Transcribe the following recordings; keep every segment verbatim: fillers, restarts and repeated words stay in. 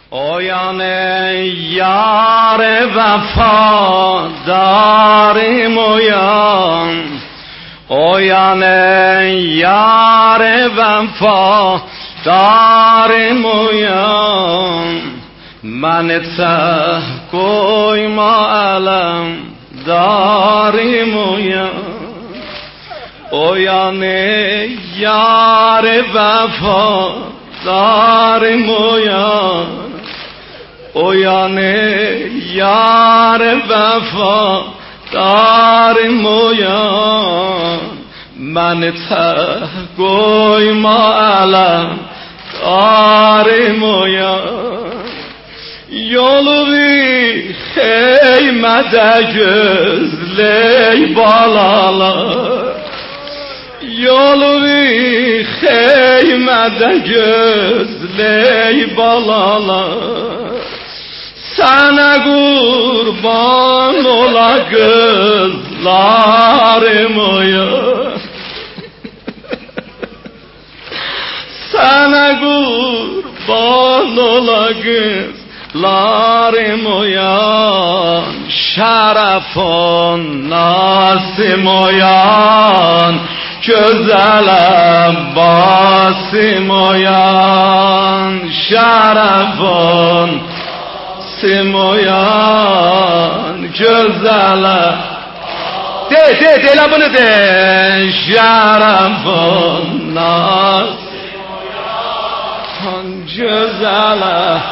Oyan ey yar vefadarım oyan, oyan ey yar vefadarım oyan, məni tək qoyma ələm darım oyan, oyan ey yar vefadarım oyan, oyan ey yar vefadarım oyan, məni tək qoyma ələm darım oyan. Yolu xeymədə gözley balalar, yolu xeymədə gözley balalar, sana qurban ola qızlarım oyan, sana qurban ola qız larım oyan, şərəf on nasim oyan, gözəl Abbasım oyan, şərəf on nasim oyan, gözəl de de de elə bunu de, şərəf on nasim oyan, gözəl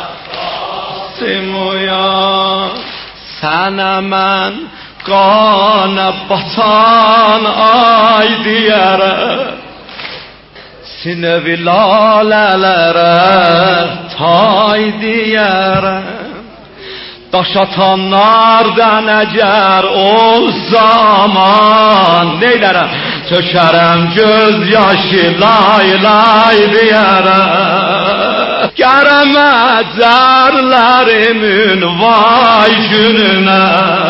Simoyan, sana mən qana batan ay diyərəm, sinəvi lalələrə tay diyərəm, daş atanlardan əgər o zaman neylərəm, tökərəm göz yaşı lay lay diyərəm. Gərəməcərlərimin vay gününə,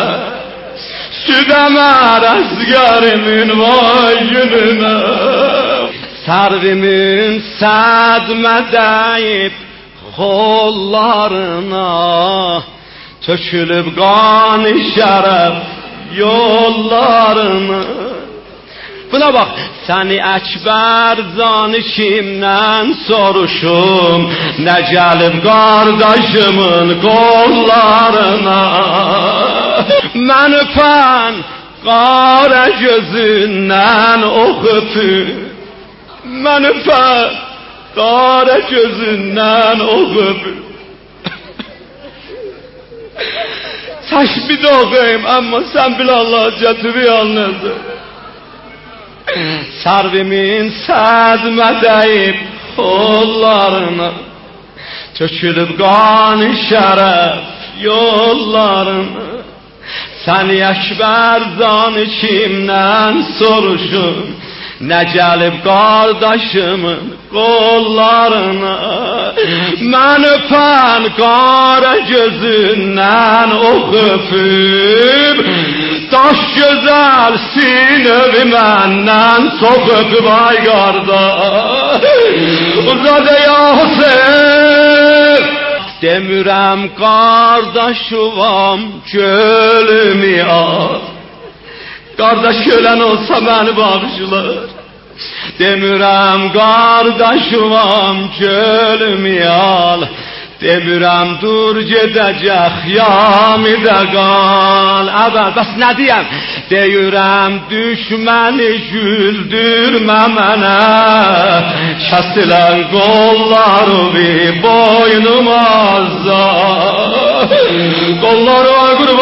südəmər əzgərimin vay gününə, sərvimin sədmə dəyib qollarına, tökülüb qan-ı şərəf yollarına. Buna bak, səni Əkbər canı kimdən soruşum, nə gəlib qardaşımın qollarına, mən öpən qara gözündən oxutur, mən öpən qara gözündən oxutur. Təşbih oxuyum, amma sən bil Allah gətirir yalnızdır. Sarvimin sədmə dəyib qollarına, tökülüb qan-ı şərəf yollarına, səni Əkbər canı kimdən soruşum, nə gəlib qardaşımın qollarına, mən öpən qara gözündən oxup, daş gözəl sinəvi məndən çox öpüb ay qardaş, uzadı Yasir. Demirəm qardaşıvam gölümü al, qardaş ölən olsa məni bağışlar. Demirəm qardaşıvam gölümü al, demirəm dur gedəcək yamidə qal. Əvvəl, bəs nə deyəm? Deyirəm düşməni güldürmə mənə, kəsilən qolları bir boynuma azar, qolları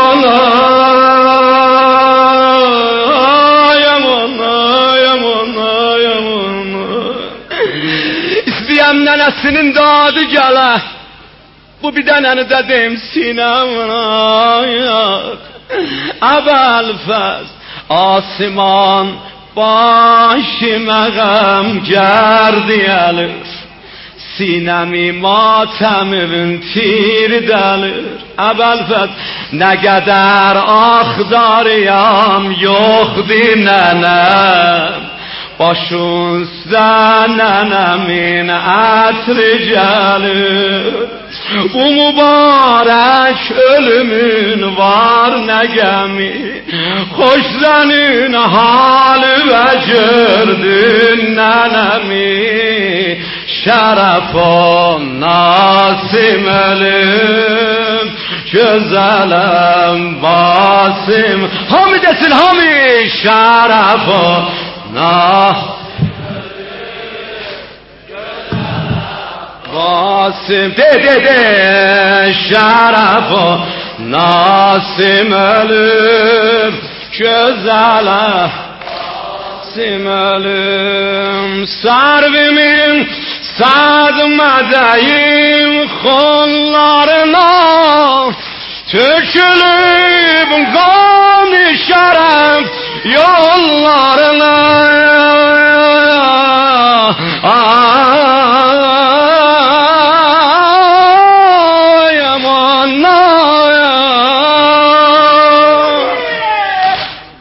qurbanlar, yaman, yaman, yaman. İstəyəm nənəsinin dadı gələ, bu bir dənəni də deyim sinəmə ayaq. Əvvəl-fəz asiman başıma qəm gərdi əlir, sinəmi matəmimin tir dəlir. Əvvəl-fəz nə qədər axdarıyam yoxdur nənəm, Başın üstə nənəmin ətri gəlir. Bu mübarək ölümün var nə gəmi. Xoş sənin halı və gördün nənəmi. Şərəf o nasim ölüm, gözələm basim. Hami desin hami, şərəf o nasim basim. De de de, şərəf o nasim ölüm, gözələm basim ölüm. Sarvimin sadmədəyim xonlarına tökülüb qan-ı şərəf yollarına.